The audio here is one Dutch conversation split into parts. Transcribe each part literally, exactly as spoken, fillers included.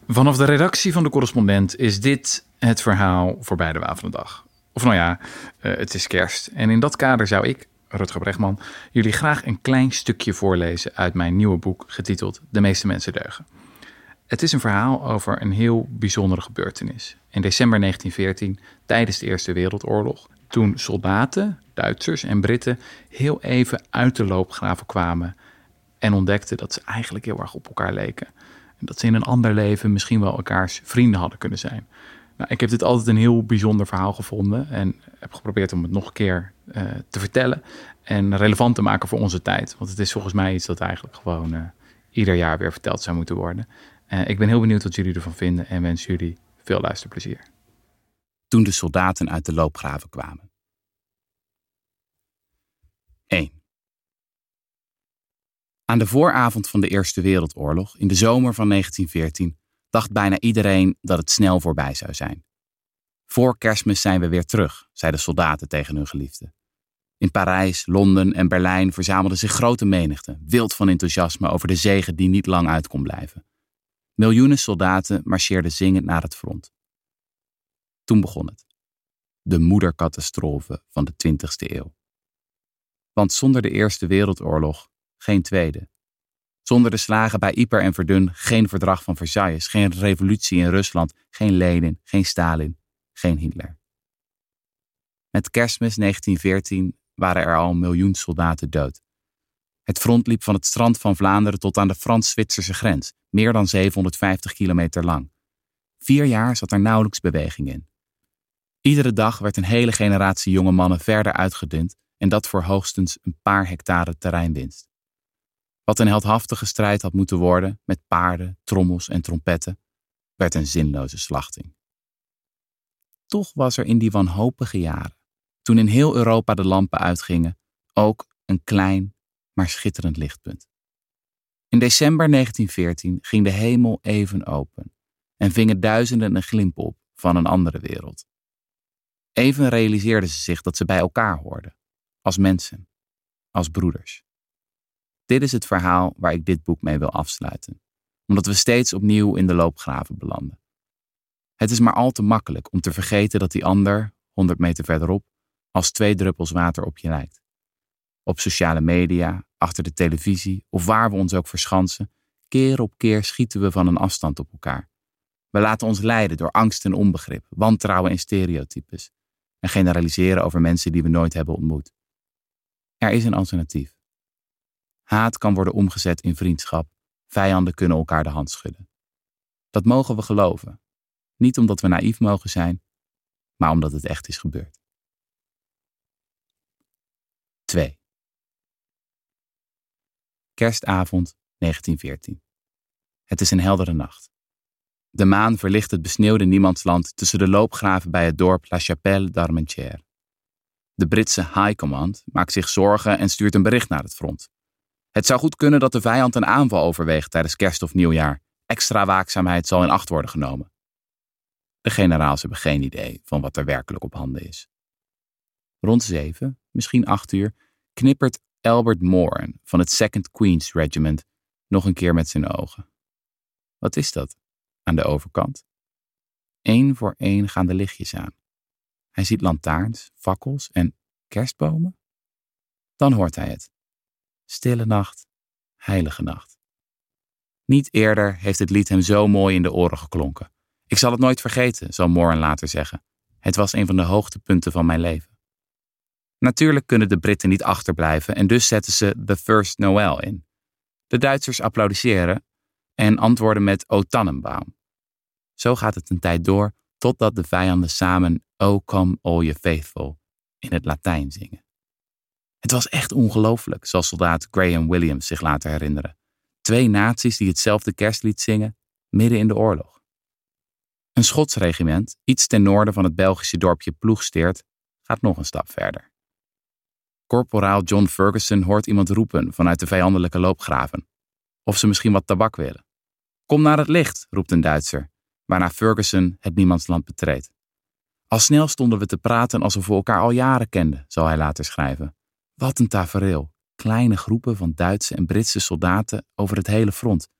Vanaf de redactie van De Correspondent is dit het verhaal voorbij de waan van de dag. Of nou ja, uh, het is kerst. En in dat kader zou ik, Rutger Bregman, jullie graag een klein stukje voorlezen uit mijn nieuwe boek getiteld De meeste mensen deugen. Het is een verhaal over een heel bijzondere gebeurtenis. In december negentien veertien, tijdens de Eerste Wereldoorlog, toen soldaten, Duitsers en Britten heel even uit de loopgraven kwamen en ontdekten dat ze eigenlijk heel erg op elkaar leken. En dat ze in een ander leven misschien wel elkaars vrienden hadden kunnen zijn. Nou, ik heb dit altijd een heel bijzonder verhaal gevonden en heb geprobeerd om het nog een keer uh, te vertellen en relevant te maken voor onze tijd. Want het is volgens mij iets dat eigenlijk gewoon uh, ieder jaar weer verteld zou moeten worden. Uh, ik ben heel benieuwd wat jullie ervan vinden en wens jullie veel luisterplezier. Toen de soldaten uit de loopgraven kwamen. één. Aan de vooravond van de Eerste Wereldoorlog, in de zomer van negentien veertien, dacht bijna iedereen dat het snel voorbij zou zijn. Voor Kerstmis zijn we weer terug, zeiden soldaten tegen hun geliefden. In Parijs, Londen en Berlijn verzamelden zich grote menigten, wild van enthousiasme over de zege die niet lang uit kon blijven. Miljoenen soldaten marcheerden zingend naar het front. Toen begon het. De moedercatastrofe van de twintigste eeuw. Want zonder de Eerste Wereldoorlog geen tweede. Zonder de slagen bij Ypres en Verdun geen verdrag van Versailles, geen revolutie in Rusland, geen Lenin, geen Stalin, geen Hitler. Met Kerstmis negentien veertien waren er al een miljoen soldaten dood. Het front liep van het strand van Vlaanderen tot aan de Frans-Zwitserse grens, meer dan zevenhonderdvijftig kilometer lang. Vier jaar zat er nauwelijks beweging in. Iedere dag werd een hele generatie jonge mannen verder uitgedund en dat voor hoogstens een paar hectare terreinwinst. Wat een heldhaftige strijd had moeten worden, met paarden, trommels en trompetten, werd een zinloze slachting. Toch was er in die wanhopige jaren, toen in heel Europa de lampen uitgingen, ook een klein, maar schitterend lichtpunt. In december negentien veertien ging de hemel even open en vingen duizenden een glimp op van een andere wereld. Even realiseerden ze zich dat ze bij elkaar hoorden, als mensen, als broeders. Dit is het verhaal waar ik dit boek mee wil afsluiten, omdat we steeds opnieuw in de loopgraven belanden. Het is maar al te makkelijk om te vergeten dat die ander, honderd meter verderop, als twee druppels water op je lijkt. Op sociale media, achter de televisie of waar we ons ook verschansen, keer op keer schieten we van een afstand op elkaar. We laten ons leiden door angst en onbegrip, wantrouwen en stereotypes en generaliseren over mensen die we nooit hebben ontmoet. Er is een alternatief. Haat kan worden omgezet in vriendschap, vijanden kunnen elkaar de hand schudden. Dat mogen we geloven. Niet omdat we naïef mogen zijn, maar omdat het echt is gebeurd. twee. Kerstavond negentien veertien. Het is een heldere nacht. De maan verlicht het besneeuwde niemandsland tussen de loopgraven bij het dorp La Chapelle d'Armentières. De Britse High Command maakt zich zorgen en stuurt een bericht naar het front. Het zou goed kunnen dat de vijand een aanval overweegt tijdens kerst of nieuwjaar. Extra waakzaamheid zal in acht worden genomen. De generaals hebben geen idee van wat er werkelijk op handen is. Rond zeven, misschien acht uur, knippert Albert Moran van het Second Queen's Regiment nog een keer met zijn ogen. Wat is dat? Aan de overkant. Eén voor één gaan de lichtjes aan. Hij ziet lantaarns, fakkels en kerstbomen. Dan hoort hij het. Stille nacht, heilige nacht. Niet eerder heeft het lied hem zo mooi in de oren geklonken. Ik zal het nooit vergeten, zal Moran later zeggen. Het was een van de hoogtepunten van mijn leven. Natuurlijk kunnen de Britten niet achterblijven en dus zetten ze The First Noel in. De Duitsers applaudisseren en antwoorden met O Tannenbaum. Zo gaat het een tijd door totdat de vijanden samen O Come All You Faithful in het Latijn zingen. Het was echt ongelooflijk, zal soldaat Graham Williams zich laten herinneren. Twee naties die hetzelfde kerstlied zingen, midden in de oorlog. Een Schots regiment, iets ten noorden van het Belgische dorpje Ploegsteert, gaat nog een stap verder. Korporaal John Ferguson hoort iemand roepen vanuit de vijandelijke loopgraven. Of ze misschien wat tabak willen. Kom naar het licht, roept een Duitser, waarna Ferguson het niemandsland betreedt. Al snel stonden we te praten alsof we elkaar al jaren kenden, zal hij later schrijven. Wat een tafereel. Kleine groepen van Duitse en Britse soldaten over het hele front.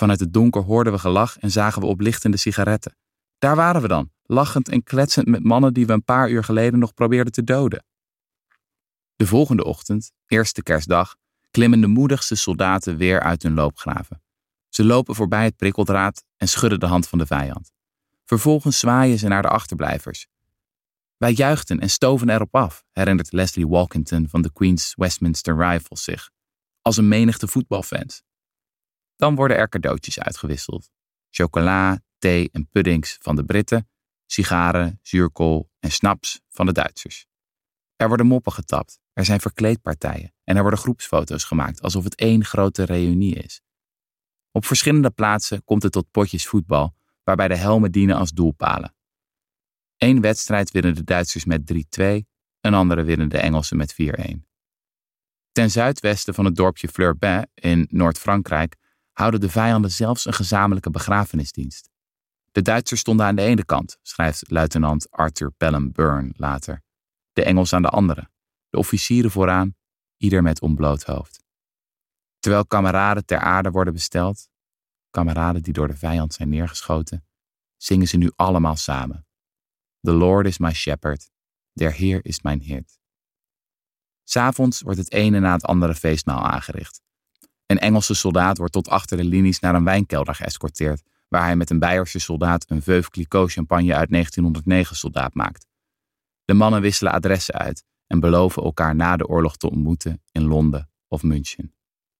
Vanuit het donker hoorden we gelach en zagen we oplichtende sigaretten. Daar waren we dan, lachend en kletsend met mannen die we een paar uur geleden nog probeerden te doden. De volgende ochtend, eerste kerstdag, klimmen de moedigste soldaten weer uit hun loopgraven. Ze lopen voorbij het prikkeldraad en schudden de hand van de vijand. Vervolgens zwaaien ze naar de achterblijvers. Wij juichten en stoven erop af, herinnert Leslie Walkington van de Queen's Westminster Rifles zich, als een menigte voetbalfans. Dan worden er cadeautjes uitgewisseld. Chocola, thee en puddings van de Britten, sigaren, zuurkool en snaps van de Duitsers. Er worden moppen getapt, er zijn verkleedpartijen en er worden groepsfoto's gemaakt alsof het één grote reunie is. Op verschillende plaatsen komt het tot potjes voetbal, waarbij de helmen dienen als doelpalen. Eén wedstrijd winnen de Duitsers met drie twee, een andere winnen de Engelsen met vier een. Ten zuidwesten van het dorpje Fleurbain in Noord-Frankrijk houden de vijanden zelfs een gezamenlijke begrafenisdienst. De Duitsers stonden aan de ene kant, schrijft luitenant Arthur Pelham Byrne later. De Engelsen aan de andere, de officieren vooraan, ieder met ontbloot hoofd. Terwijl kameraden ter aarde worden besteld, kameraden die door de vijand zijn neergeschoten, zingen ze nu allemaal samen. The Lord is my shepherd, der Heer is mijn hirt. 'S Avonds wordt het ene na het andere feestmaal aangericht. Een Engelse soldaat wordt tot achter de linies naar een wijnkelder geëscorteerd, waar hij met een Beierse soldaat een Veuve Clicquot champagne uit negentienhonderdnegen soldaat maakt. De mannen wisselen adressen uit en beloven elkaar na de oorlog te ontmoeten in Londen of München.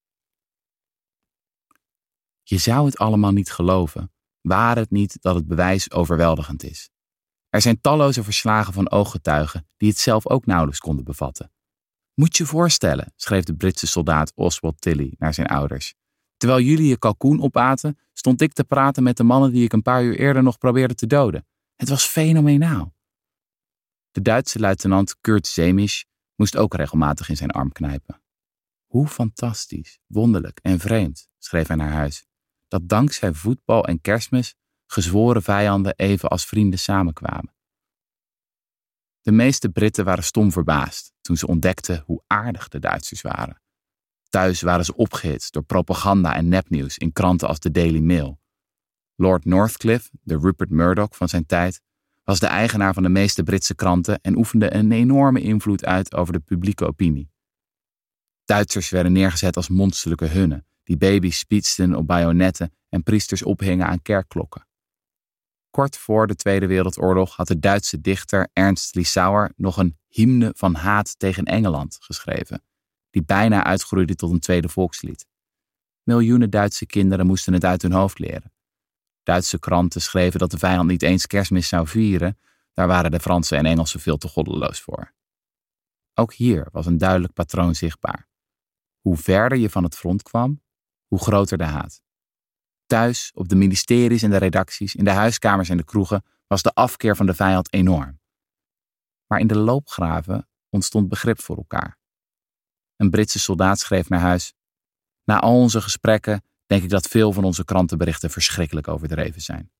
Je zou het allemaal niet geloven, ware het niet dat het bewijs overweldigend is. Er zijn talloze verslagen van ooggetuigen die het zelf ook nauwelijks konden bevatten. Moet je voorstellen, schreef de Britse soldaat Oswald Tilley naar zijn ouders. Terwijl jullie je kalkoen opaten, stond ik te praten met de mannen die ik een paar uur eerder nog probeerde te doden. Het was fenomenaal. De Duitse luitenant Kurt Semisch moest ook regelmatig in zijn arm knijpen. Hoe fantastisch, wonderlijk en vreemd, schreef hij naar huis, dat dankzij voetbal en Kerstmis gezworen vijanden even als vrienden samenkwamen. De meeste Britten waren stom verbaasd toen ze ontdekten hoe aardig de Duitsers waren. Thuis waren ze opgehitst door propaganda en nepnieuws in kranten als de Daily Mail. Lord Northcliffe, de Rupert Murdoch van zijn tijd, was de eigenaar van de meeste Britse kranten en oefende een enorme invloed uit over de publieke opinie. Duitsers werden neergezet als monsterlijke hunnen, die baby's spietsten op bajonetten en priesters ophingen aan kerkklokken. Kort voor de Tweede Wereldoorlog had de Duitse dichter Ernst Liesauer nog een hymne van haat tegen Engeland geschreven, die bijna uitgroeide tot een tweede volkslied. Miljoenen Duitse kinderen moesten het uit hun hoofd leren. Duitse kranten schreven dat de vijand niet eens Kerstmis zou vieren, daar waren de Fransen en Engelsen veel te goddeloos voor. Ook hier was een duidelijk patroon zichtbaar. Hoe verder je van het front kwam, hoe groter de haat. Thuis, op de ministeries en de redacties, in de huiskamers en de kroegen was de afkeer van de vijand enorm. Maar in de loopgraven ontstond begrip voor elkaar. Een Britse soldaat schreef naar huis: na al onze gesprekken denk ik dat veel van onze krantenberichten verschrikkelijk overdreven zijn.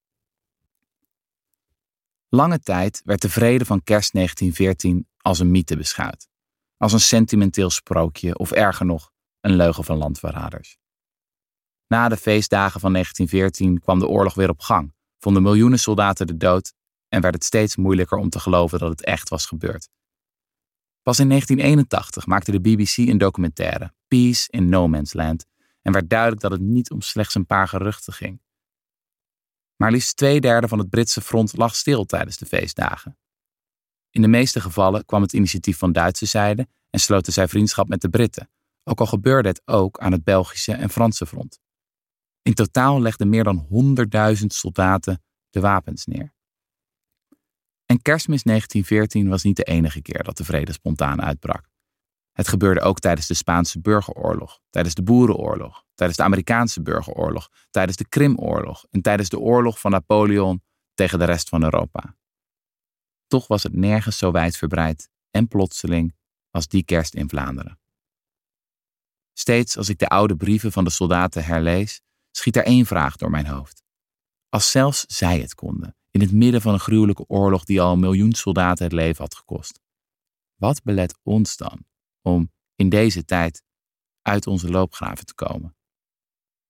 Lange tijd werd de vrede van kerst negentien veertien als een mythe beschouwd. Als een sentimenteel sprookje of erger nog, een leugen van landverraders. Na de feestdagen van negentien veertien kwam de oorlog weer op gang, vonden miljoenen soldaten de dood en werd het steeds moeilijker om te geloven dat het echt was gebeurd. Pas in negentien eenentachtig maakte de B B C een documentaire, Peace in No Man's Land, en werd duidelijk dat het niet om slechts een paar geruchten ging. Maar liefst twee derde van het Britse front lag stil tijdens de feestdagen. In de meeste gevallen kwam het initiatief van Duitse zijde en sloten zij vriendschap met de Britten, ook al gebeurde het ook aan het Belgische en Franse front. In totaal legden meer dan honderdduizend soldaten de wapens neer. En Kerstmis negentien veertien was niet de enige keer dat de vrede spontaan uitbrak. Het gebeurde ook tijdens de Spaanse burgeroorlog, tijdens de Boerenoorlog, tijdens de Amerikaanse burgeroorlog, tijdens de Krimoorlog en tijdens de oorlog van Napoleon tegen de rest van Europa. Toch was het nergens zo wijdverbreid en plotseling als die kerst in Vlaanderen. Steeds als ik de oude brieven van de soldaten herlees, schiet er één vraag door mijn hoofd. Als zelfs zij het konden, in het midden van een gruwelijke oorlog die al een miljoen soldaten het leven had gekost. Wat belet ons dan om in deze tijd uit onze loopgraven te komen?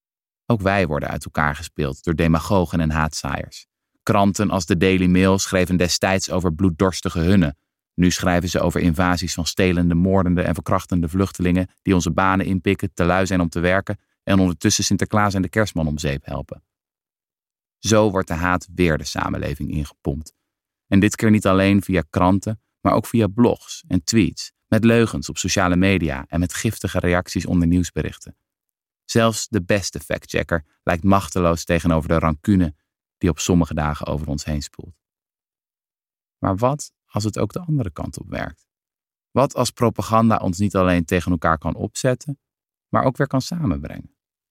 Ook wij worden uit elkaar gespeeld door demagogen en haatzaaiers. Kranten als de Daily Mail schreven destijds over bloeddorstige Hunnen. Nu schrijven ze over invasies van stelende, moordende en verkrachtende vluchtelingen die onze banen inpikken, te lui zijn om te werken en ondertussen Sinterklaas en de Kerstman om zeep helpen. Zo wordt de haat weer de samenleving ingepompt. En dit keer niet alleen via kranten, maar ook via blogs en tweets, met leugens op sociale media en met giftige reacties onder nieuwsberichten. Zelfs de beste factchecker lijkt machteloos tegenover de rancune die op sommige dagen over ons heen spoelt. Maar wat als het ook de andere kant op werkt? Wat als propaganda ons niet alleen tegen elkaar kan opzetten, maar ook weer kan samenbrengen?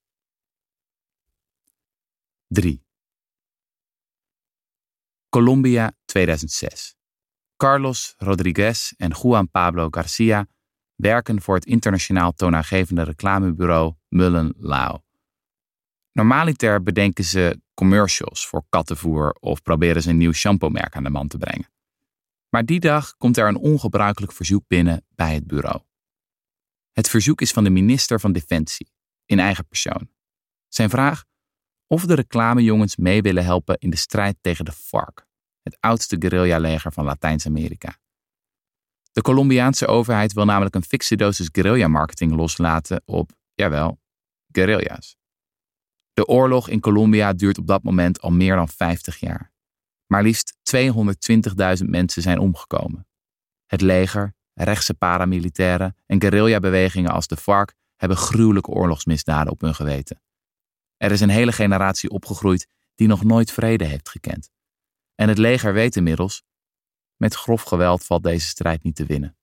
drie. Colombia tweeduizend zes. Carlos Rodriguez en Juan Pablo Garcia werken voor het internationaal toonaangevende reclamebureau Mullen Lau. Normaaliter bedenken ze commercials voor kattenvoer of proberen ze een nieuw shampoo-merk aan de man te brengen. Maar die dag komt er een ongebruikelijk verzoek binnen bij het bureau. Het verzoek is van de minister van Defensie, in eigen persoon. Zijn vraag: of de reclamejongens mee willen helpen in de strijd tegen de FARC, het oudste guerrilla-leger van Latijns-Amerika. De Colombiaanse overheid wil namelijk een fikse dosis guerrilla-marketing loslaten op, jawel, guerrilla's. De oorlog in Colombia duurt op dat moment al meer dan vijftig jaar. Maar liefst tweehonderdtwintigduizend mensen zijn omgekomen. Het leger, rechtse paramilitairen en guerrilla-bewegingen als de FARC hebben gruwelijke oorlogsmisdaden op hun geweten. Er is een hele generatie opgegroeid die nog nooit vrede heeft gekend. En het leger weet inmiddels, met grof geweld valt deze strijd niet te winnen.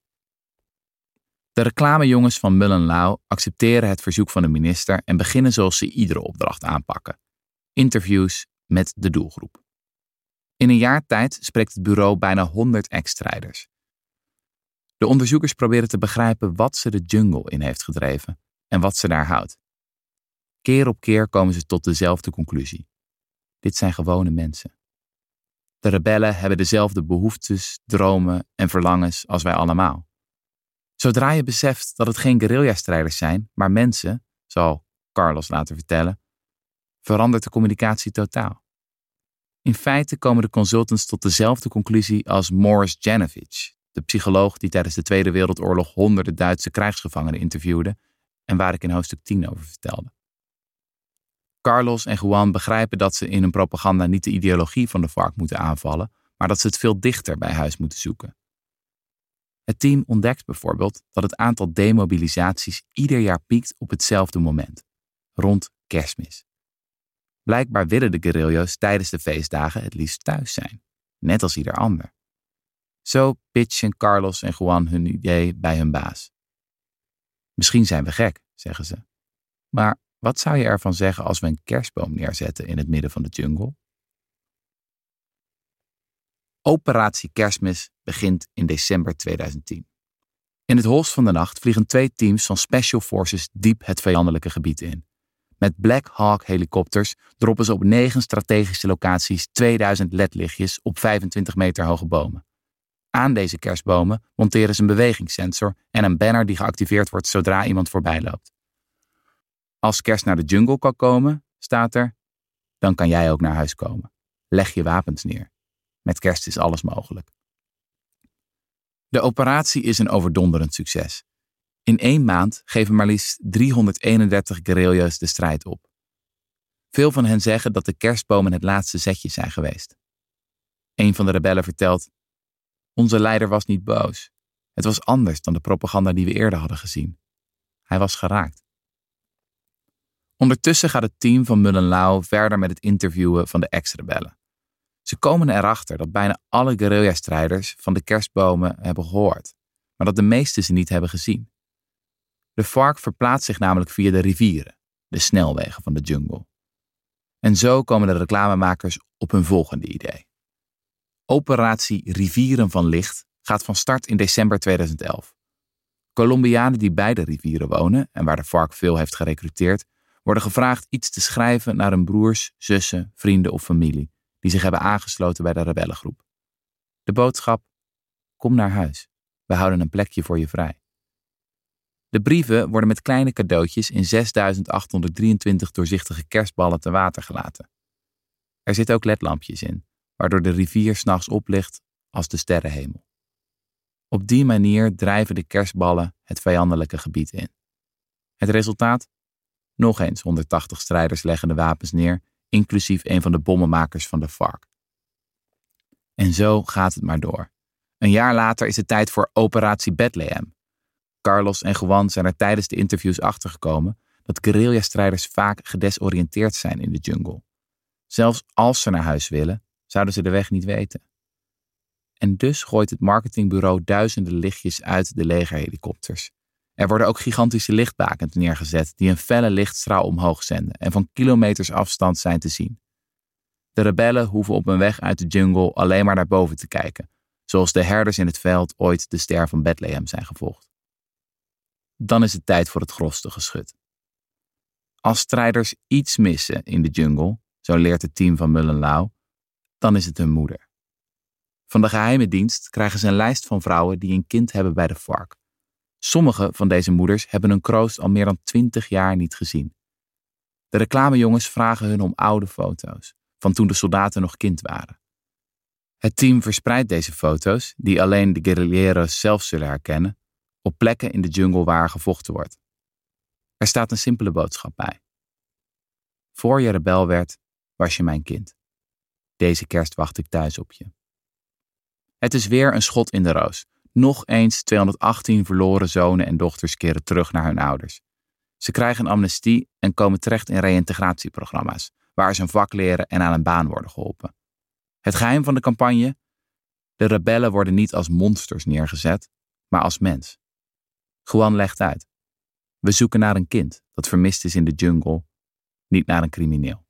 De reclamejongens van Mullen Lau accepteren het verzoek van de minister en beginnen zoals ze iedere opdracht aanpakken: interviews met de doelgroep. In een jaar tijd spreekt het bureau bijna honderd ex-strijders. De onderzoekers proberen te begrijpen wat ze de jungle in heeft gedreven en wat ze daar houdt. Keer op keer komen ze tot dezelfde conclusie: dit zijn gewone mensen. De rebellen hebben dezelfde behoeftes, dromen en verlangens als wij allemaal. Zodra je beseft dat het geen guerrilla-strijders zijn, maar mensen, zal Carlos later vertellen, verandert de communicatie totaal. In feite komen de consultants tot dezelfde conclusie als Morris Janovich, de psycholoog die tijdens de Tweede Wereldoorlog honderden Duitse krijgsgevangenen interviewde en waar ik in hoofdstuk tien over vertelde. Carlos en Juan begrijpen dat ze in hun propaganda niet de ideologie van de FARC moeten aanvallen, maar dat ze het veel dichter bij huis moeten zoeken. Het team ontdekt bijvoorbeeld dat het aantal demobilisaties ieder jaar piekt op hetzelfde moment, rond Kerstmis. Blijkbaar willen de guerrilla's tijdens de feestdagen het liefst thuis zijn, net als ieder ander. Zo pitchen Carlos en Juan hun idee bij hun baas. Misschien zijn we gek, zeggen ze. Maar wat zou je ervan zeggen als we een kerstboom neerzetten in het midden van de jungle? Operatie Kerstmis begint in december tweeduizend tien. In het holst van de nacht vliegen twee teams van Special Forces diep het vijandelijke gebied in. Met Black Hawk helikopters droppen ze op negen strategische locaties tweeduizend ledlichtjes op vijfentwintig meter hoge bomen. Aan deze kerstbomen monteren ze een bewegingssensor en een banner die geactiveerd wordt zodra iemand voorbij loopt. Als kerst naar de jungle kan komen, staat er, dan kan jij ook naar huis komen. Leg je wapens neer. Met kerst is alles mogelijk. De operatie is een overdonderend succes. In één maand geven maar liefst driehonderdeenendertig guerrilla's de strijd op. Veel van hen zeggen dat de kerstbomen het laatste zetje zijn geweest. Een van de rebellen vertelt: onze leider was niet boos. Het was anders dan de propaganda die we eerder hadden gezien. Hij was geraakt. Ondertussen gaat het team van Mullen Lau verder met het interviewen van de ex-rebellen. Ze komen erachter dat bijna alle guerrilla-strijders van de kerstbomen hebben gehoord, maar dat de meeste ze niet hebben gezien. De FARC verplaatst zich namelijk via de rivieren, de snelwegen van de jungle. En zo komen de reclamemakers op hun volgende idee. Operatie Rivieren van Licht gaat van start in december tweeduizend elf. Colombianen die bij de rivieren wonen en waar de FARC veel heeft gerekruteerd, worden gevraagd iets te schrijven naar hun broers, zussen, vrienden of familie die zich hebben aangesloten bij de rebellengroep. De boodschap: kom naar huis, we houden een plekje voor je vrij. De brieven worden met kleine cadeautjes in zesduizend achthonderddrieëntwintig doorzichtige kerstballen te water gelaten. Er zitten ook ledlampjes in, waardoor de rivier 's nachts oplicht als de sterrenhemel. Op die manier drijven de kerstballen het vijandelijke gebied in. Het resultaat? Nog eens honderdtachtig strijders leggen de wapens neer, inclusief een van de bommenmakers van de F A R C. En zo gaat het maar door. Een jaar later is het tijd voor Operatie Bethlehem. Carlos en Juan zijn er tijdens de interviews achtergekomen dat guerrilla-strijders vaak gedesoriënteerd zijn in de jungle. Zelfs als ze naar huis willen, zouden ze de weg niet weten. En dus gooit het marketingbureau duizenden lichtjes uit de legerhelikopters. Er worden ook gigantische lichtbakens neergezet die een felle lichtstraal omhoog zenden en van kilometers afstand zijn te zien. De rebellen hoeven op hun weg uit de jungle alleen maar naar boven te kijken, zoals de herders in het veld ooit de ster van Bethlehem zijn gevolgd. Dan is het tijd voor het gros geschut. Als strijders iets missen in de jungle, zo leert het team van Mullenlau, dan is het hun moeder. Van de geheime dienst krijgen ze een lijst van vrouwen die een kind hebben bij de F A R C. Sommige van deze moeders hebben hun kroost al meer dan twintig jaar niet gezien. De reclamejongens vragen hun om oude foto's, van toen de soldaten nog kind waren. Het team verspreidt deze foto's, die alleen de guerrilleros zelf zullen herkennen, op plekken in de jungle waar er gevochten wordt. Er staat een simpele boodschap bij. Voor je rebel werd, was je mijn kind. Deze kerst wacht ik thuis op je. Het is weer een schot in de roos. Nog eens tweehonderdachttien verloren zonen en dochters keren terug naar hun ouders. Ze krijgen een amnestie en komen terecht in reïntegratieprogramma's, waar ze een vak leren en aan een baan worden geholpen. Het geheim van de campagne? De rebellen worden niet als monsters neergezet, maar als mens. Juan legt uit. We zoeken naar een kind dat vermist is in de jungle, niet naar een crimineel.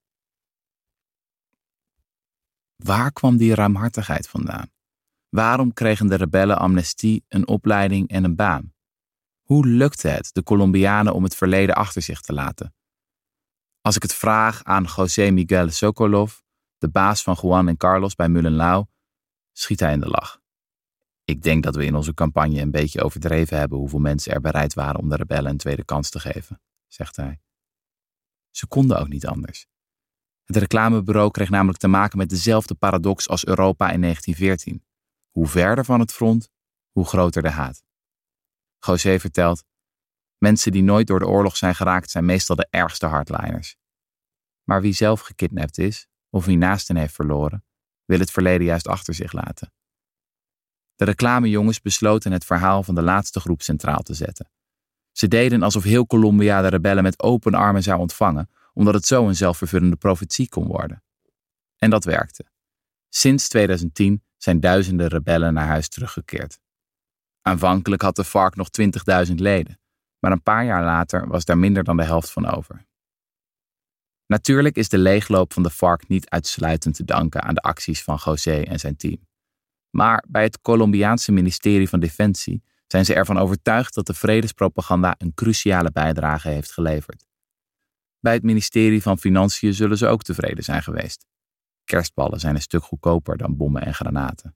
Waar kwam die ruimhartigheid vandaan? Waarom kregen de rebellen amnestie, een opleiding en een baan? Hoe lukte het de Colombianen om het verleden achter zich te laten? Als ik het vraag aan José Miguel Sokolov, de baas van Juan en Carlos bij Mullenlau, schiet hij in de lach. Ik denk dat we in onze campagne een beetje overdreven hebben hoeveel mensen er bereid waren om de rebellen een tweede kans te geven, zegt hij. Ze konden ook niet anders. Het reclamebureau kreeg namelijk te maken met dezelfde paradox als Europa in negentien veertien. Hoe verder van het front, hoe groter de haat. José vertelt, mensen die nooit door de oorlog zijn geraakt zijn meestal de ergste hardliners. Maar wie zelf gekidnapt is, of wie naasten heeft verloren, wil het verleden juist achter zich laten. De reclamejongens besloten het verhaal van de laatste groep centraal te zetten. Ze deden alsof heel Colombia de rebellen met open armen zou ontvangen, omdat het zo een zelfvervullende profetie kon worden. En dat werkte. Sinds tweeduizend tien zijn duizenden rebellen naar huis teruggekeerd. Aanvankelijk had de F A R C nog twintigduizend leden, maar een paar jaar later was daar minder dan de helft van over. Natuurlijk is de leegloop van de F A R C niet uitsluitend te danken aan de acties van José en zijn team. Maar bij het Colombiaanse ministerie van Defensie zijn ze ervan overtuigd dat de vredespropaganda een cruciale bijdrage heeft geleverd. Bij het ministerie van Financiën zullen ze ook tevreden zijn geweest. Kerstballen zijn een stuk goedkoper dan bommen en granaten.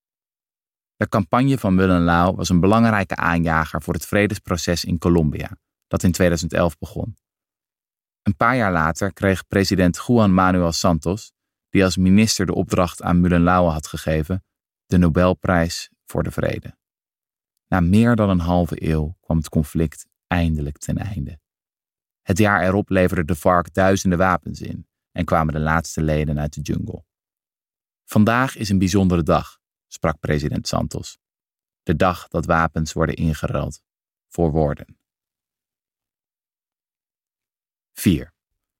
De campagne van Mullenlau was een belangrijke aanjager voor het vredesproces in Colombia, dat in tweeduizend elf begon. Een paar jaar later kreeg president Juan Manuel Santos, die als minister de opdracht aan Mullenlau had gegeven, de Nobelprijs voor de Vrede. Na meer dan een halve eeuw kwam het conflict eindelijk ten einde. Het jaar erop leverde de F A R C duizenden wapens in en kwamen de laatste leden uit de jungle. Vandaag is een bijzondere dag, sprak president Santos. De dag dat wapens worden ingeruild voor woorden. vier.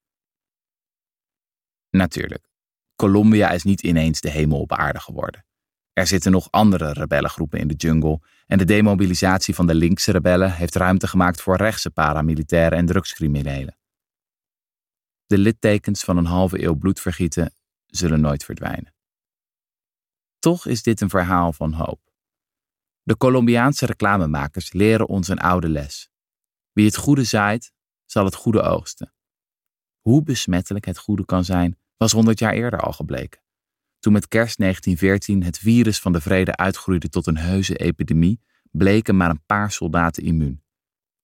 Natuurlijk, Colombia is niet ineens de hemel op aarde geworden. Er zitten nog andere rebellengroepen in de jungle en de demobilisatie van de linkse rebellen heeft ruimte gemaakt voor rechtse paramilitairen en drugscriminelen. De littekens van een halve eeuw bloedvergieten zullen nooit verdwijnen. Toch is dit een verhaal van hoop. De Colombiaanse reclamemakers leren ons een oude les. Wie het goede zaait, zal het goede oogsten. Hoe besmettelijk het goede kan zijn, was honderd jaar eerder al gebleken. Toen met kerst negentien veertien het virus van de vrede uitgroeide tot een heuse epidemie, bleken maar een paar soldaten immuun.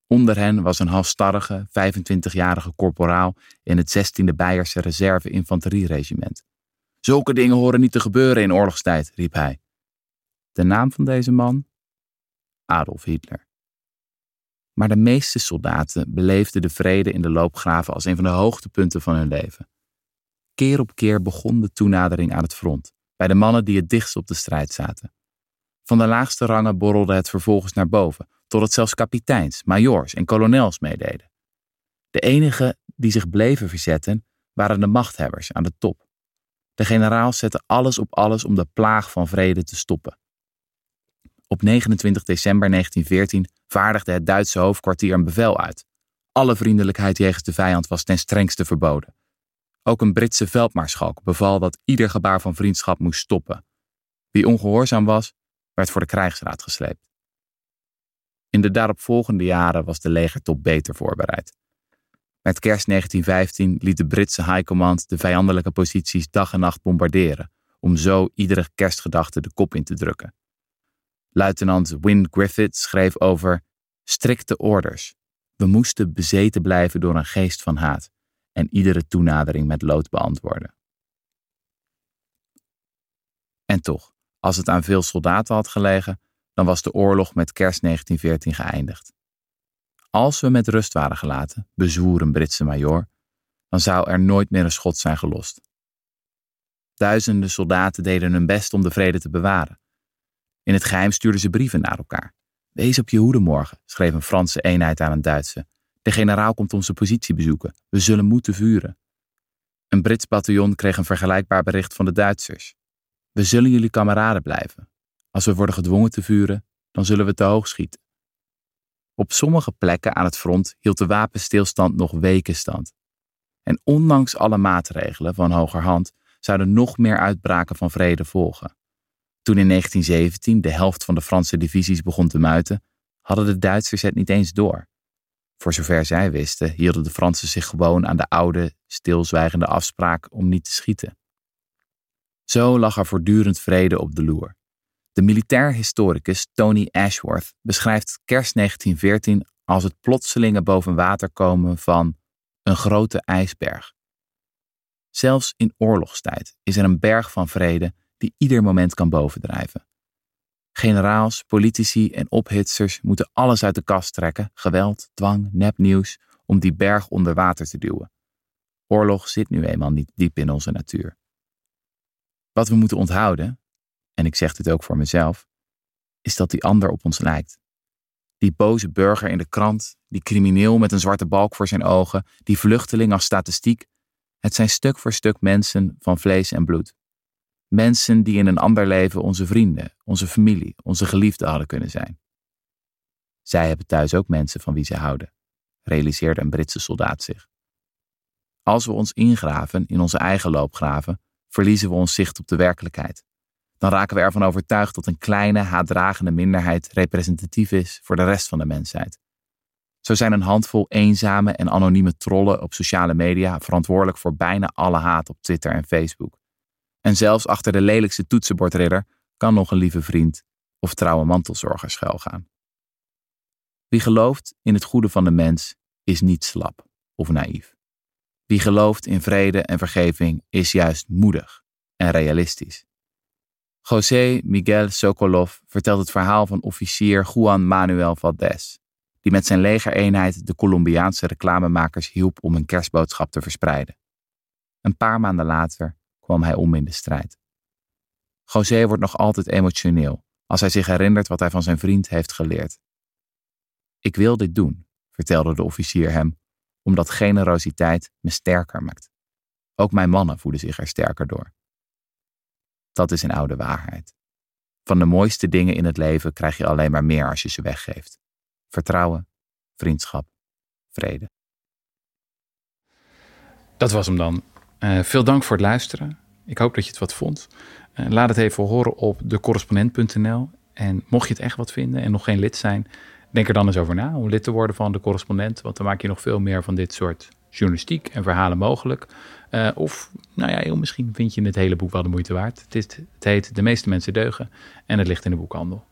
Onder hen was een halstarrige, vijfentwintigjarige korporaal in het zestiende Beierse reserve-infanterieregiment. Zulke dingen horen niet te gebeuren in oorlogstijd, riep hij. De naam van deze man? Adolf Hitler. Maar de meeste soldaten beleefden de vrede in de loopgraven als een van de hoogtepunten van hun leven. Keer op keer begon de toenadering aan het front, bij de mannen die het dichtst op de strijd zaten. Van de laagste rangen borrelde het vervolgens naar boven, totdat zelfs kapiteins, majoors en kolonels meededen. De enigen die zich bleven verzetten waren de machthebbers aan de top. De generaals zetten alles op alles om de plaag van vrede te stoppen. Op negenentwintig december negentien veertien vaardigde het Duitse hoofdkwartier een bevel uit. Alle vriendelijkheid jegens de vijand was ten strengste verboden. Ook een Britse veldmaarschalk beval dat ieder gebaar van vriendschap moest stoppen. Wie ongehoorzaam was, werd voor de krijgsraad gesleept. In de daaropvolgende jaren was de legertop beter voorbereid. Met kerst negentien vijftien liet de Britse High Command de vijandelijke posities dag en nacht bombarderen, om zo iedere kerstgedachte de kop in te drukken. Luitenant Wyn Griffith schreef over strikte orders. We moesten bezeten blijven door een geest van haat en iedere toenadering met lood beantwoorden. En toch, als het aan veel soldaten had gelegen, dan was de oorlog met kerst negentien veertien geëindigd. Als we met rust waren gelaten, bezwoer een Britse majoor, dan zou er nooit meer een schot zijn gelost. Duizenden soldaten deden hun best om de vrede te bewaren. In het geheim stuurden ze brieven naar elkaar. Wees op je hoede morgen, schreef een Franse eenheid aan een Duitse. De generaal komt onze positie bezoeken. We zullen moeten vuren. Een Brits bataljon kreeg een vergelijkbaar bericht van de Duitsers. We zullen jullie kameraden blijven. Als we worden gedwongen te vuren, dan zullen we te hoog schieten. Op sommige plekken aan het front hield de wapenstilstand nog weken stand. En ondanks alle maatregelen van hogerhand zouden nog meer uitbraken van vrede volgen. Toen in negentien zeventien de helft van de Franse divisies begon te muiten, hadden de Duitsers het niet eens door. Voor zover zij wisten, hielden de Fransen zich gewoon aan de oude, stilzwijgende afspraak om niet te schieten. Zo lag er voortdurend vrede op de loer. De militair historicus Tony Ashworth beschrijft kerst negentien veertien als het plotselinge boven water komen van een grote ijsberg. Zelfs in oorlogstijd is er een berg van vrede die ieder moment kan bovendrijven. Generaals, politici en ophitsers moeten alles uit de kast trekken, geweld, dwang, nepnieuws, om die berg onder water te duwen. Oorlog zit nu eenmaal niet diep in onze natuur. Wat we moeten onthouden, en ik zeg dit ook voor mezelf, is dat die ander op ons lijkt. Die boze burger in de krant, die crimineel met een zwarte balk voor zijn ogen, die vluchteling als statistiek, het zijn stuk voor stuk mensen van vlees en bloed. Mensen die in een ander leven onze vrienden, onze familie, onze geliefden hadden kunnen zijn. Zij hebben thuis ook mensen van wie ze houden, realiseerde een Britse soldaat zich. Als we ons ingraven in onze eigen loopgraven, verliezen we ons zicht op de werkelijkheid. Dan raken we ervan overtuigd dat een kleine, haatdragende minderheid representatief is voor de rest van de mensheid. Zo zijn een handvol eenzame en anonieme trollen op sociale media verantwoordelijk voor bijna alle haat op Twitter en Facebook. En zelfs achter de lelijkste toetsenbordridder kan nog een lieve vriend of trouwe mantelzorger schuilgaan. Wie gelooft in het goede van de mens is niet slap of naïef. Wie gelooft in vrede en vergeving is juist moedig en realistisch. José Miguel Sokolov vertelt het verhaal van officier Juan Manuel Valdés, die met zijn legereenheid de Colombiaanse reclamemakers hielp om een kerstboodschap te verspreiden. Een paar maanden later kwam hij om in de strijd. José wordt nog altijd emotioneel als hij zich herinnert wat hij van zijn vriend heeft geleerd. Ik wil dit doen, vertelde de officier hem, omdat generositeit me sterker maakt. Ook mijn mannen voelen zich er sterker door. Dat is een oude waarheid. Van de mooiste dingen in het leven krijg je alleen maar meer als je ze weggeeft. Vertrouwen, vriendschap, vrede. Dat was hem dan. Uh, veel dank voor het luisteren. Ik hoop dat je het wat vond. Uh, laat het even horen op de correspondent punt n l. En mocht je het echt wat vinden en nog geen lid zijn, denk er dan eens over na om lid te worden van de Correspondent. Want dan maak je nog veel meer van dit soort journalistiek en verhalen mogelijk. Uh, of, nou ja, heel misschien vind je het hele boek wel de moeite waard. Het, is, het heet De meeste mensen deugen en het ligt in de boekhandel.